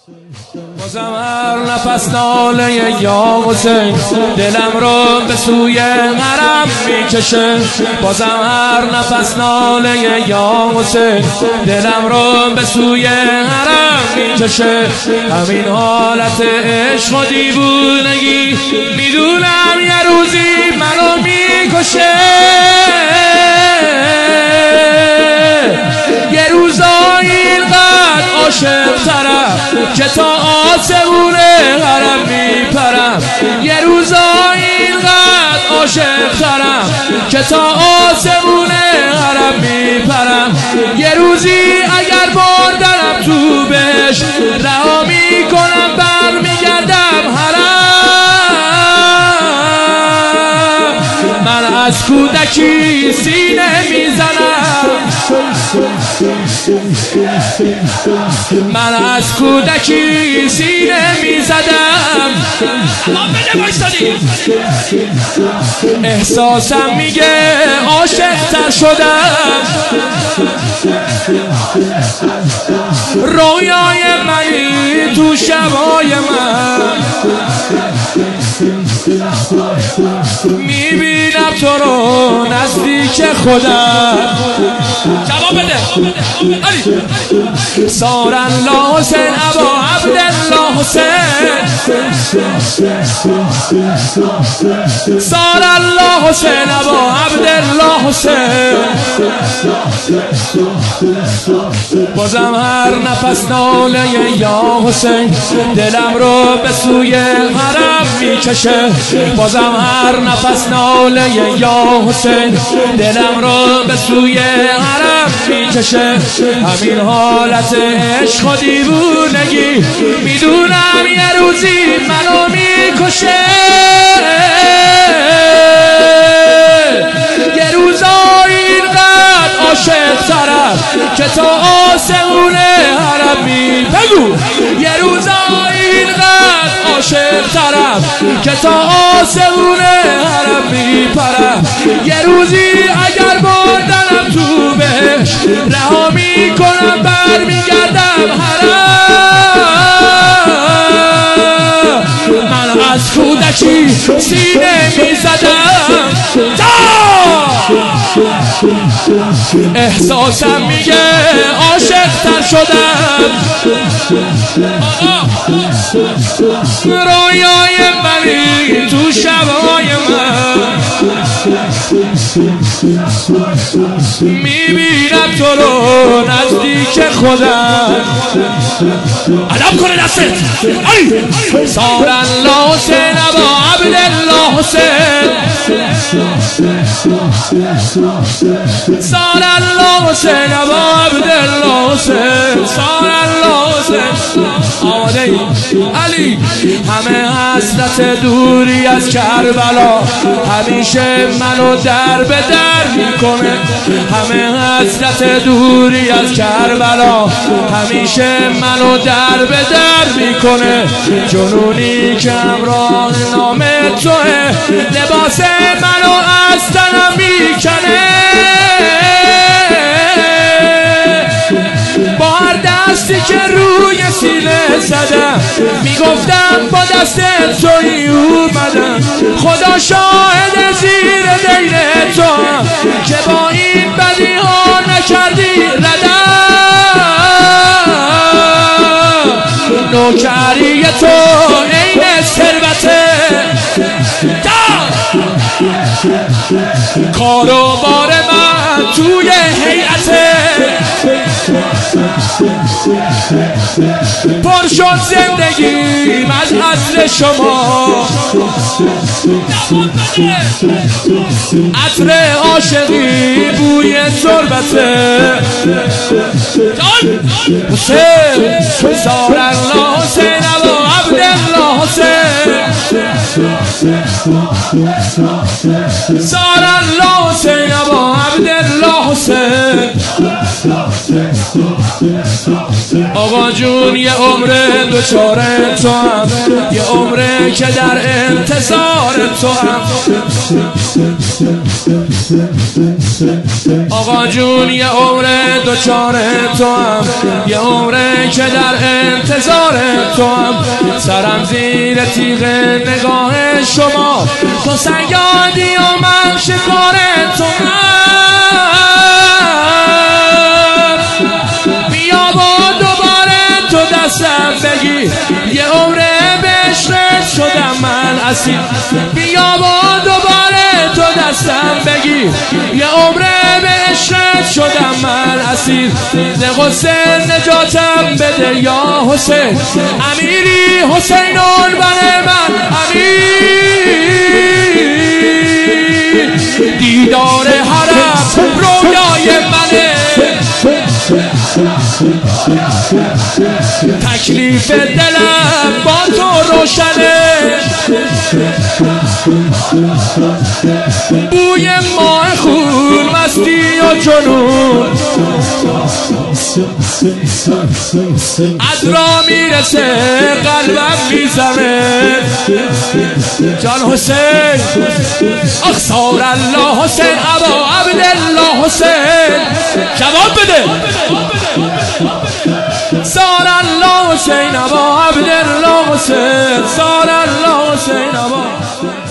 بازم هر نفس ناله یا حسین دلم رو به سوی حرم میکشه. بازم هر نفس ناله یا حسین دلم رو به سوی حرم میکشه. همین حالت عشق و دیوونگی میدونم یه روزی منو میکشه. یه روزایی اینقدر عاشق ترم که تا آسمون حرم میپرم. یه روزایی اینقدر عاشق ترم که تا آسمون حرم میپرم. یه روزی اگر بردنم تو بهش رها میکنم برمیگردم حرم. من از کودکی سینه میزنم، من از کودکی سینه میزدم. احساسم میگه عاشق تر شدم. رویای منی تو شبای من، میبینم تو رو نزدیک خودم. جواب بده علی. صار الله حسین ابا عبدالله حسین، صار الله حسین ابا عبدالله حسین. بازم هر نفس ناله یا حسین دلم رو به سوی حرم میکشه. بازم هر نفس ناله یا حسین دلم رو به سوی حرم میکشه. همین حالت عشق و دیوونگی میدونم یه روزی منو میکشه. یه روزایی اینقدر عاشق ترم که تا آسمون حرم بگو. یه روزایی اینقدر عاشق ترم که تا آسمون حرم میپرم. یه روزی اگر بردنم تو بهش رها میکنم برمیگردم حرم. من از کودکی سینه میزدم، احساسم میگه عاشق تر شدم. رویای منی تو شبای من، میبینم تو رو نزدیک خودم. ادب کنه دستت. صار الله حسین ابا عبدالله حسین، صار الله حسین ابا عبدالله حسین، صار الله حسین. آماده ای علی؟ همه حسرت دوری از کربلا همیشه منو در به در میکنه. همه حسرت دوری از کربلا همیشه منو در به در میکنه. جنونی که همراه نام توه لباس منو از تنم میکنه. با هر دستی که روی سینه زدم میگفتم با دست تویی اومدم. خدا شاهد زیر دین تو که با این بدی ها نکردی ردم. نوکری تو عین ثروته، کاروبار من توی هیئته. پر شد زندگیم از عطر شما، عطر عاشقی بوی تربته. حسین صار الله حسین ابا عبدالله حسین، صار الله حسین ابا عبدالله حسین. آقا جون یه عمر دوچاره تو هم، یه عمره که در انتظار تو هم. آقا جون یه عمر دوچاره تو هم، یه عمره که در انتظار کنار تو هم، سرم زیر تیغ نگاه شما، تو صیادی و من شکار تو هم. بیا با دوباره تو دستم بگیر، یه عمره به عشقت شدم من اسیر. بیا با دوباره تو دستم بگیر، یه عمره به عشقت شدم من اسیر. ز غصه نجاتم بده یا حسین، امیری حسین بر من امیر. دیدار حرم رویای منه، تکلیف دلم با تو روشنه. بوی ماه خون مستی و جنون عطرا میرسه قلبم میزمه. جان حسین اخسار الله حسین ابا عبدالله حسین، جواب بده. سار الله حسین ابا عبدالله حسین، سار الله حسین ابا